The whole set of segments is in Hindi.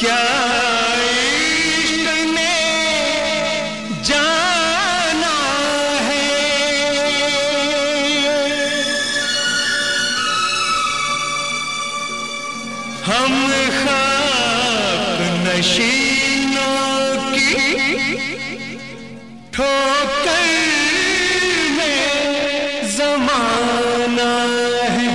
क्या इश्क ने जाना है, हम खाक नशीनों की ठोकर में ज़माना है।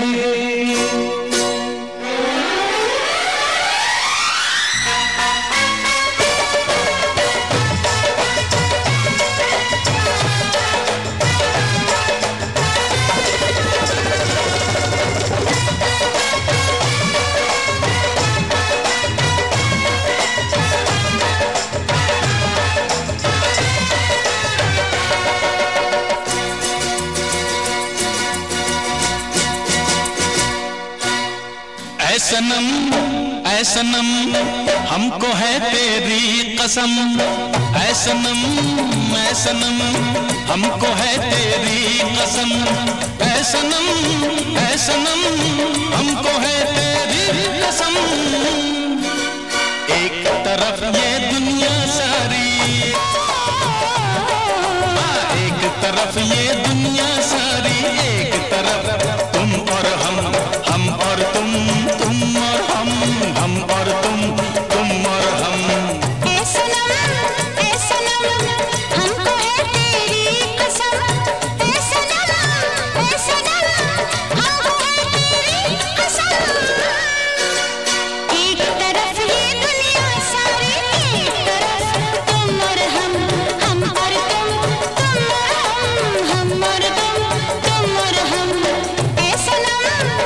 ऐ सनम हमको है तेरी कसम, ऐ सनम हमको है तेरी कसम, ऐ सनम हमको है तेरी कसम। एक तरफ ये दुनिया सारी, एक तरफ ये दुनिया सारी, एक तरफ तुम और हम और तुम और हम और तुम और हम। ऐ सनम हमको है तेरी कसम, ऐ सनम हमको है तेरी कसम। एक तरफ ये दुनिया सारी, एक तरफ तुम और हम और तुम और हम और तुम और हम। ऐ सनम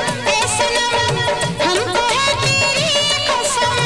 हमको है तेरी कसम।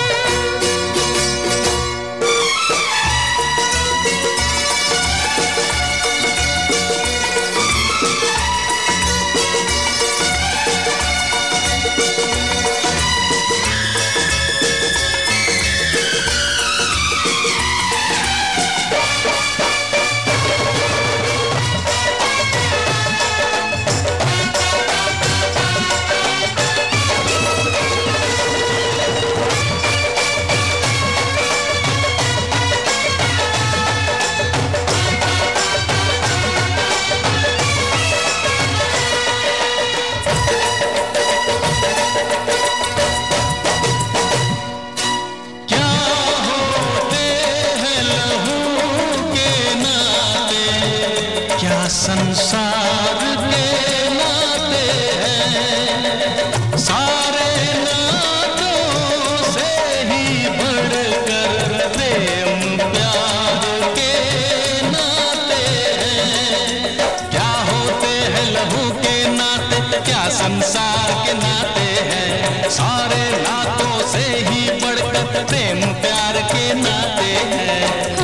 संसार के नाते हैं, सारे नातों से ही बढ़कर प्रेम प्यार के नाते हैं। क्या होते हैं लहू के नाते, क्या संसार के नाते हैं, सारे नातों से ही बढ़कर प्रेम प्यार के नाते हैं।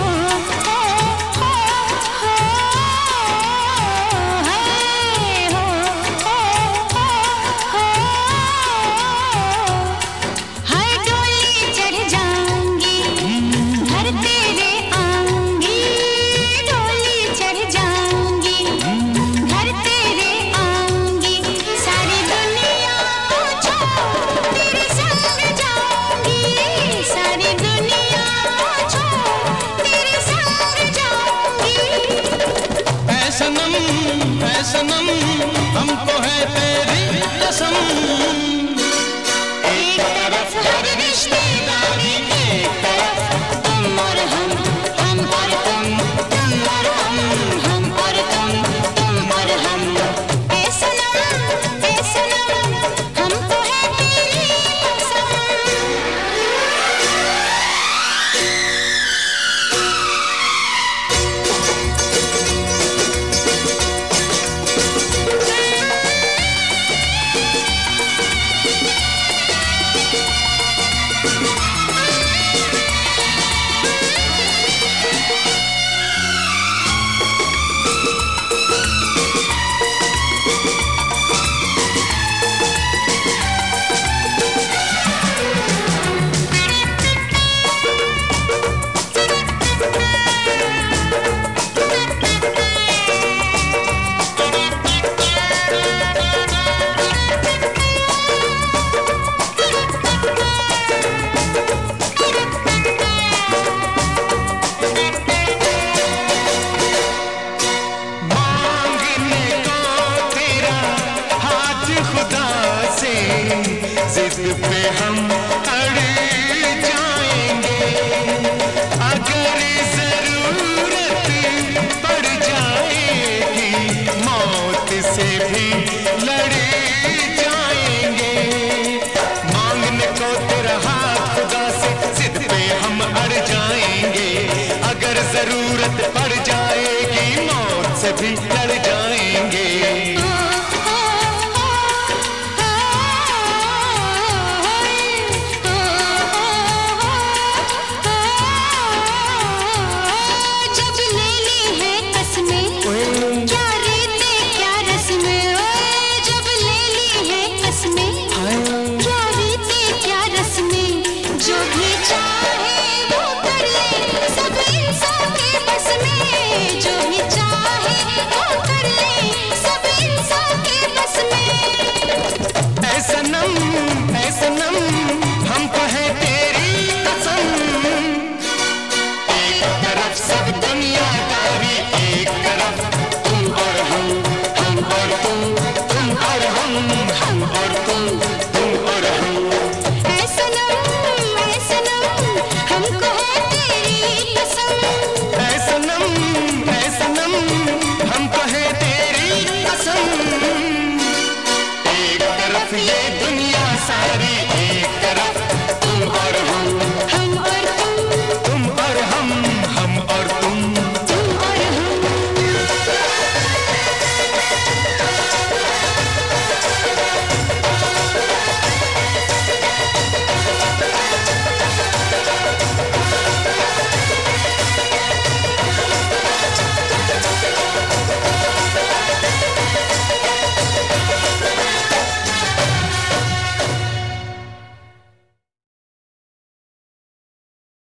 सनम हमको है तेरी कसम। एक तरफ हर रिश्तेदारी, एक तरफ तुम और हम और तुम और हम और तुम और हम। ऐ सनम हमको है तेरी कसम। जिद पे हम अड़ जाएंगे। अगर जरूरत पड़ जाएगी मौत से भी लड़ जाएंगे। मांगने को तेरा हाथ खुदा से, जिद पे हम अड़ जाएंगे। अगर जरूरत पड़ जाएगी मौत से भी